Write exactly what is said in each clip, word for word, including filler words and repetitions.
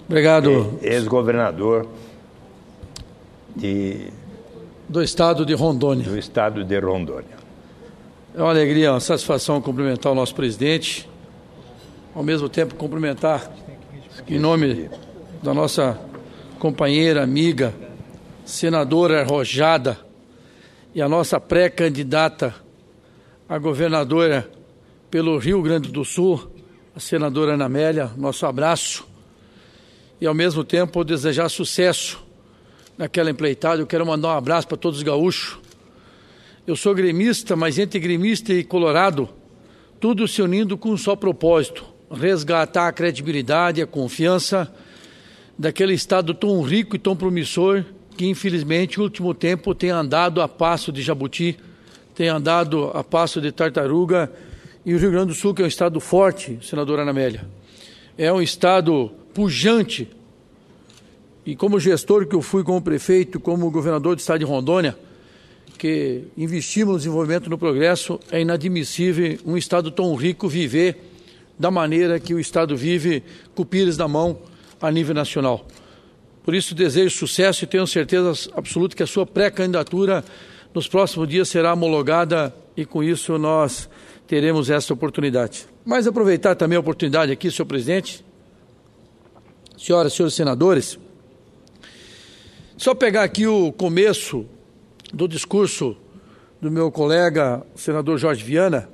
Obrigado. Ex-governador de... do estado de Rondônia. Do estado de Rondônia. É uma alegria, uma satisfação cumprimentar o nosso presidente, ao mesmo tempo cumprimentar, em nome da nossa companheira, amiga, senadora arrojada e a nossa pré-candidata a governadora pelo Rio Grande do Sul, a senadora Ana Amélia, nosso abraço, e ao mesmo tempo desejar sucesso naquela empreitada. Eu quero mandar um abraço para todos os gaúchos. Eu sou gremista, mas entre gremista e colorado, tudo se unindo com um só propósito: resgatar a credibilidade, a confiança daquele estado tão rico e tão promissor que, infelizmente, no último tempo tem andado a passo de jabuti, tem andado a passo de tartaruga, e o Rio Grande do Sul, que é um estado forte, senadora Ana Amélia, é um estado pujante, e como gestor que eu fui como prefeito, como governador do estado de Rondônia, que investimos no desenvolvimento e no progresso, é inadmissível um estado tão rico viver da maneira que o estado vive, com o pires na mão, a nível nacional. Por isso desejo sucesso e tenho certeza absoluta que a sua pré-candidatura nos próximos dias será homologada e com isso nós teremos essa oportunidade. Mas aproveitar também a oportunidade aqui, senhor presidente, senhoras e senhores senadores, só pegar aqui o começo do discurso do meu colega, o senador Jorge Viana.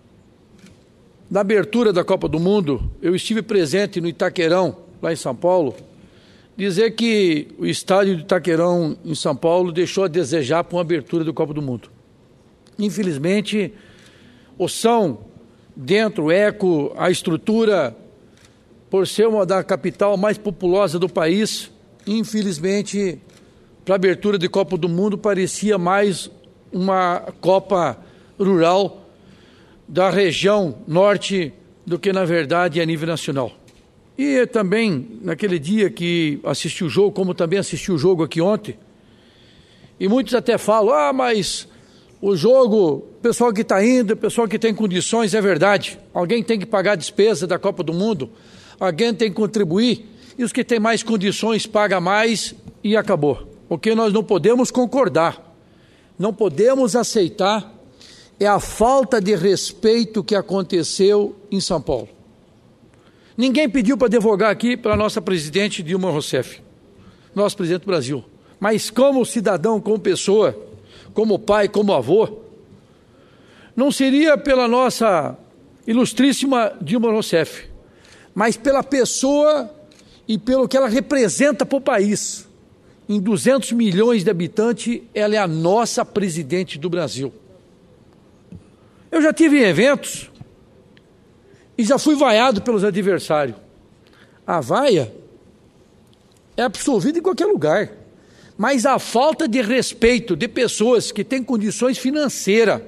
Na abertura da Copa do Mundo, eu estive presente no Itaquerão, lá em São Paulo, dizer que o estádio do Itaquerão, em São Paulo, deixou a desejar para uma abertura da Copa do Mundo. Infelizmente, o som dentro, o eco, a estrutura, por ser uma da capital mais populosa do país, infelizmente, para a abertura de Copa do Mundo, parecia mais uma Copa rural da região norte do que, na verdade, a nível nacional. E também, naquele dia que assisti o jogo, como também assisti o jogo aqui ontem, e muitos até falam, ah, mas o jogo, o pessoal que está indo, o pessoal que tem condições, é verdade. Alguém tem que pagar a despesa da Copa do Mundo, alguém tem que contribuir, e os que têm mais condições pagam mais e acabou. O que nós não podemos concordar, não podemos aceitar, é a falta de respeito que aconteceu em São Paulo. Ninguém pediu para advogar aqui para a nossa presidente Dilma Rousseff, nosso presidente do Brasil. Mas como cidadão, como pessoa, como pai, como avô, não seria pela nossa ilustríssima Dilma Rousseff, mas pela pessoa e pelo que ela representa para o país. Em duzentos milhões de habitantes, ela é a nossa presidente do Brasil. Eu já tive em eventos e já fui vaiado pelos adversários. A vaia é absolvida em qualquer lugar, mas a falta de respeito de pessoas que têm condições financeiras,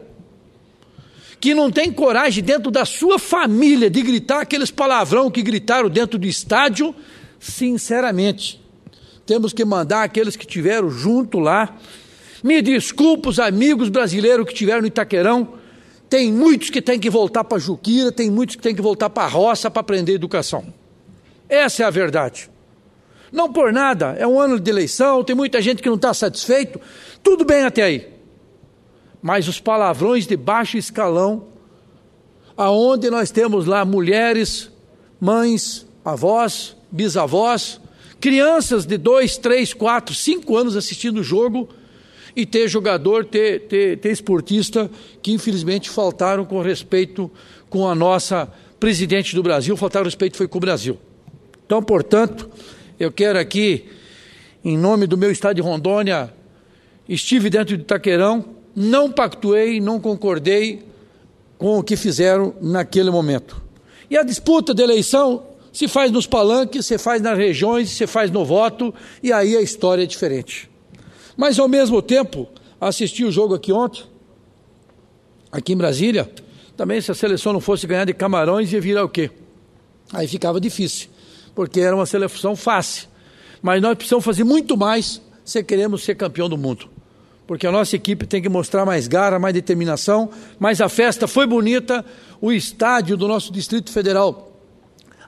que não têm coragem dentro da sua família de gritar aqueles palavrão que gritaram dentro do estádio, sinceramente, temos que mandar aqueles que estiveram junto lá. Me desculpa os amigos brasileiros que estiveram no Itaquerão, tem muitos que têm que voltar para Juquira, tem muitos que têm que voltar para a roça para aprender educação. Essa é a verdade. Não por nada, é um ano de eleição, tem muita gente que não está satisfeito, tudo bem até aí. Mas os palavrões de baixo escalão, aonde nós temos lá mulheres, mães, avós, bisavós, crianças de dois, três, quatro, cinco anos assistindo o jogo, e ter jogador, ter, ter, ter esportista que infelizmente faltaram com respeito com a nossa presidente do Brasil, faltaram respeito foi com o Brasil. Então, portanto, eu quero aqui, em nome do meu estado de Rondônia, estive dentro de Itaquerão, não pactuei, não concordei com o que fizeram naquele momento. E a disputa de eleição se faz nos palanques, se faz nas regiões, se faz no voto, e aí a história é diferente. Mas, ao mesmo tempo, assisti o jogo aqui ontem, aqui em Brasília, também se a seleção não fosse ganhar de Camarões, ia virar o quê? Aí ficava difícil, porque era uma seleção fácil. Mas nós precisamos fazer muito mais se queremos ser campeão do mundo. Porque a nossa equipe tem que mostrar mais garra, mais determinação, mas a festa foi bonita, o estádio do nosso Distrito Federal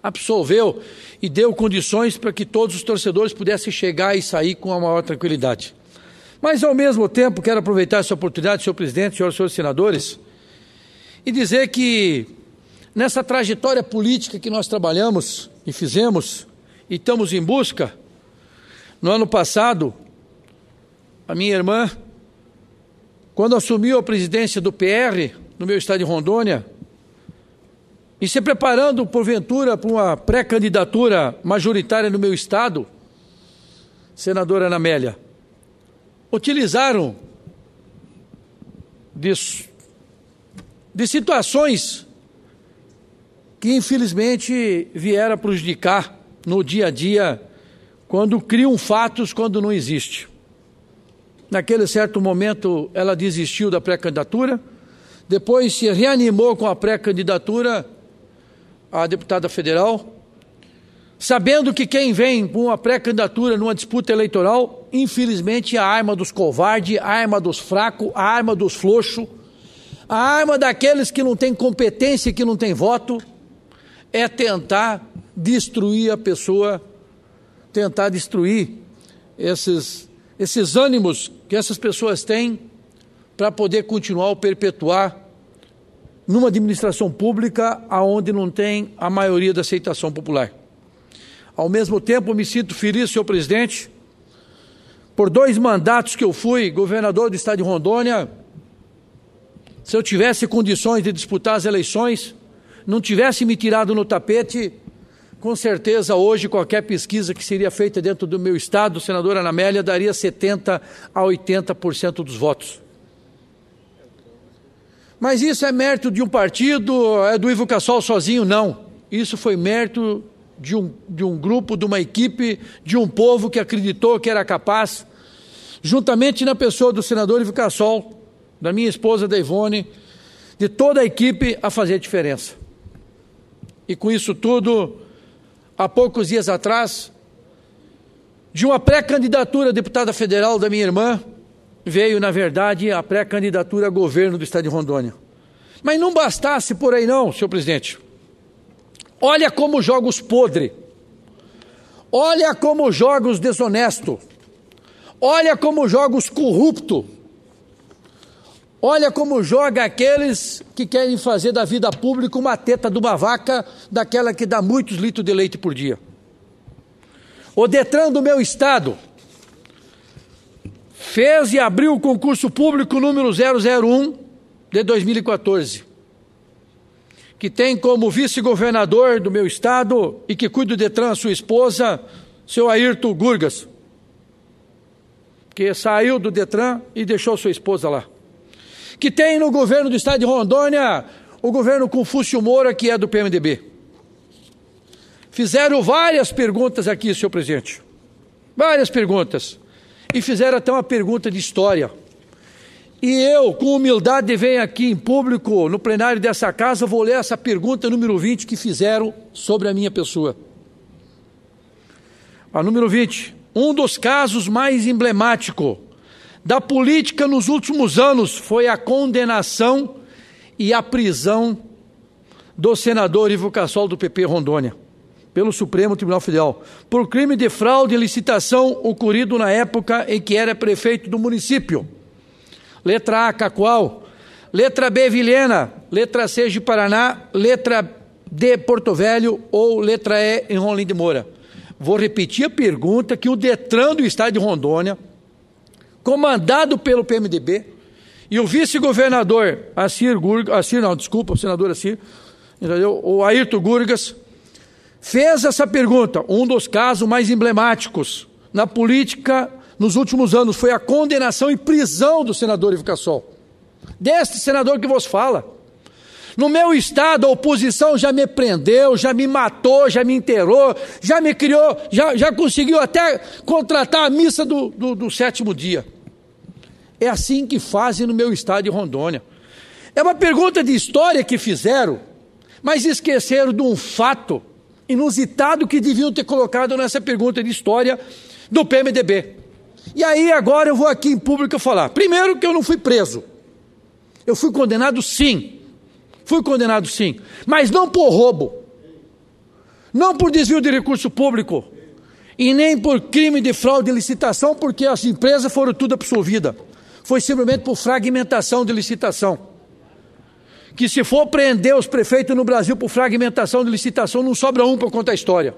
absolveu e deu condições para que todos os torcedores pudessem chegar e sair com a maior tranquilidade. Mas, ao mesmo tempo, quero aproveitar essa oportunidade, senhor presidente, senhores, senhores senadores, e dizer que nessa trajetória política que nós trabalhamos e fizemos e estamos em busca, no ano passado, a minha irmã, quando assumiu a presidência do P R, no meu estado de Rondônia, e se preparando, porventura, para uma pré-candidatura majoritária no meu estado, senadora Ana Amélia, utilizaram de, de situações que, infelizmente, vieram a prejudicar no dia a dia, quando criam fatos quando não existe. Naquele certo momento, ela desistiu da pré-candidatura, depois se reanimou com a pré-candidatura a deputada federal, sabendo que quem vem com uma pré-candidatura numa disputa eleitoral, infelizmente, é a arma dos covardes, a arma dos fracos, a arma dos frouxos, a arma daqueles que não têm competência e que não têm voto, é tentar destruir a pessoa, tentar destruir esses, esses ânimos que essas pessoas têm para poder continuar ou perpetuar numa administração pública onde não tem a maioria da aceitação popular. Ao mesmo tempo, me sinto feliz, senhor presidente, por dois mandatos que eu fui governador do estado de Rondônia. Se eu tivesse condições de disputar as eleições, não tivesse me tirado no tapete, com certeza hoje qualquer pesquisa que seria feita dentro do meu estado, senadora Ana Amélia, daria setenta a oitenta por cento dos votos. Mas isso é mérito de um partido, é do Ivo Cassol sozinho? Não. Isso foi mérito de um, de um grupo, de uma equipe, de um povo que acreditou que era capaz, juntamente na pessoa do senador Ivo Cassol, da minha esposa, da Ivone, de toda a equipe a fazer a diferença. E com isso tudo, há poucos dias atrás, de uma pré-candidatura a deputada federal da minha irmã, veio, na verdade, a pré-candidatura a governo do estado de Rondônia. Mas não bastasse por aí não, senhor presidente. Olha como jogos podres. Olha como jogos desonestos. Olha como jogos corruptos. Olha como joga aqueles que querem fazer da vida pública uma teta de uma vaca, daquela que dá muitos litros de leite por dia. O Detran do meu estado fez e abriu o concurso público número zero zero um de dois mil e quatorze, que tem como vice-governador do meu estado e que cuida do Detran a sua esposa, seu Ayrton Gurgas, que saiu do Detran e deixou sua esposa lá. Que tem no governo do estado de Rondônia o governo Confúcio Moura, que é do P M D B. Fizeram várias perguntas aqui, senhor presidente, várias perguntas, e fizeram até uma pergunta de história. E eu, com humildade, venho aqui em público, no plenário dessa casa, vou ler essa pergunta número vinte que fizeram sobre a minha pessoa. A número vinte, um dos casos mais emblemáticos da política nos últimos anos foi a condenação e a prisão do senador Ivo Cassol do P P Rondônia, pelo Supremo Tribunal Federal, por crime de fraude e licitação ocorrido na época em que era prefeito do município. Letra A, Cacoal. Letra B, Vilhena. Letra C, de Paraná. Letra D, Porto Velho. Ou letra E, em Rolim de Moura. Vou repetir a pergunta que o Detran do estado de Rondônia, comandado pelo P M D B, e o vice-governador Assir Gurgas, Assir, não, desculpa, o senador Assir, entendeu? O Ayrton Gurgas, fez essa pergunta. Um dos casos mais emblemáticos na política nos últimos anos foi a condenação e prisão do senador Ivo Cassol, deste senador que vos fala. No meu estado, a oposição já me prendeu, já me matou, já me enterrou, já me criou, já, já conseguiu até contratar a missa do, do, do sétimo dia. É assim que fazem no meu estado de Rondônia. É uma pergunta de história que fizeram, mas esqueceram de um fato inusitado que deviam ter colocado nessa pergunta de história do P M D B. E aí agora eu vou aqui em público falar. Primeiro que eu não fui preso. Eu fui condenado sim. Fui condenado sim. Mas não por roubo. Não por desvio de recurso público e nem por crime de fraude de licitação, porque as empresas foram tudo absolvidas. Foi simplesmente por fragmentação de licitação. Que se for prender os prefeitos no Brasil por fragmentação de licitação, não sobra um para contar a história.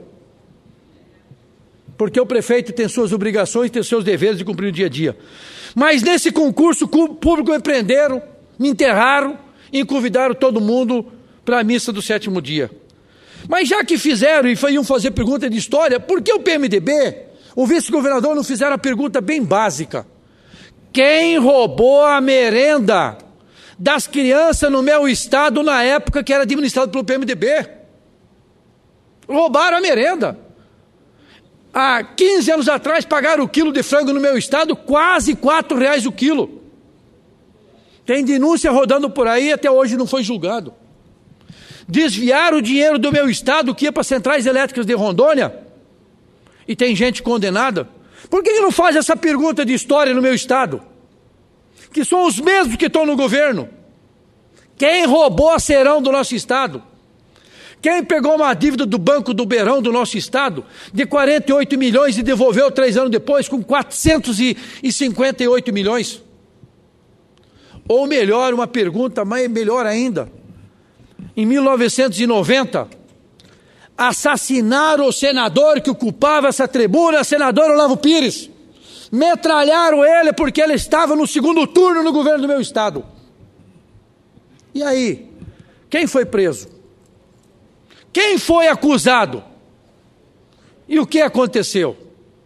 Porque o prefeito tem suas obrigações, tem seus deveres de cumprir no dia a dia. Mas nesse concurso público me prenderam, me enterraram e convidaram todo mundo para a missa do sétimo dia. Mas já que fizeram e iam fazer pergunta de história, por que o P M D B, o vice-governador, não fizeram a pergunta bem básica? Quem roubou a merenda das crianças no meu estado na época que era administrado pelo P M D B? Roubaram a merenda. Há quinze anos atrás pagaram o quilo de frango no meu estado quase quatro reais o quilo. Tem denúncia rodando por aí, até hoje não foi julgado. Desviaram o dinheiro do meu estado que ia para centrais elétricas de Rondônia e tem gente condenada. Por que não faz essa pergunta de história no meu estado? Que são os mesmos que estão no governo. Quem roubou a serão do nosso estado? Quem pegou uma dívida do Banco do Beirão do nosso estado de quarenta e oito milhões e devolveu três anos depois com quatrocentos e cinquenta e oito milhões? Ou melhor, uma pergunta mais melhor ainda. Em mil novecentos e noventa, assassinaram o senador que ocupava essa tribuna, o senador Olavo Pires. Metralharam ele porque ele estava no segundo turno no governo do meu estado. E aí, quem foi preso? Quem foi acusado? E o que aconteceu?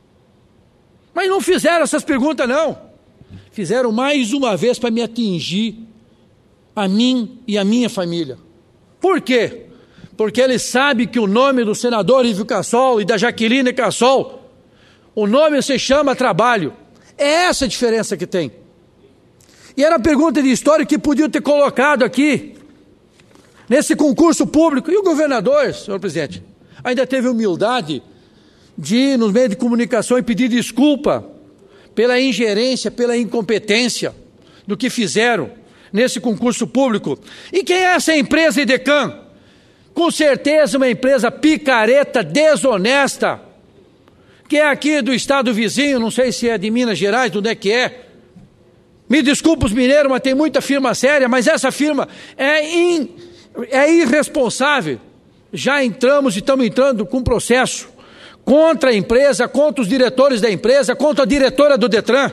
Mas não fizeram essas perguntas, não. Fizeram mais uma vez para me atingir, a mim e a minha família. Por quê? Porque ele sabe que o nome do senador Ivo Cassol e da Jaqueline Cassol, o nome se chama trabalho. É essa a diferença que tem. E era a pergunta de história que podiam ter colocado aqui, nesse concurso público. E o governador, senhor presidente, ainda teve humildade de ir nos meios de comunicação e pedir desculpa pela ingerência, pela incompetência do que fizeram nesse concurso público. E quem é essa empresa Idecam? Com certeza uma empresa picareta, desonesta, que é aqui do estado vizinho, não sei se é de Minas Gerais, de onde é que é. Me desculpa os mineiros, mas tem muita firma séria, mas essa firma é, in, é irresponsável. Já entramos e estamos entrando com processo contra a empresa, contra os diretores da empresa, contra a diretora do Detran.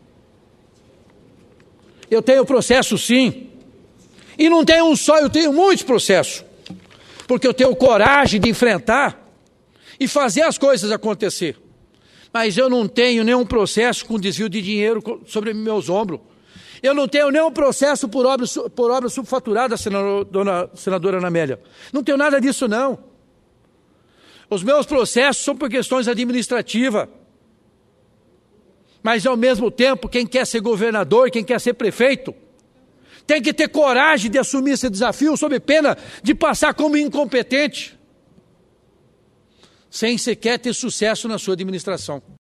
Eu tenho processo sim, e não tenho um só, eu tenho muitos processos, porque eu tenho coragem de enfrentar e fazer as coisas acontecer, mas eu não tenho nenhum processo com desvio de dinheiro sobre meus ombros, eu não tenho nenhum processo por obra, por obra subfaturada, senadora, dona, senadora Ana Amélia, não tenho nada disso não. Os meus processos são por questões administrativas. Mas, ao mesmo tempo, quem quer ser governador, quem quer ser prefeito, tem que ter coragem de assumir esse desafio sob pena de passar como incompetente, sem sequer ter sucesso na sua administração.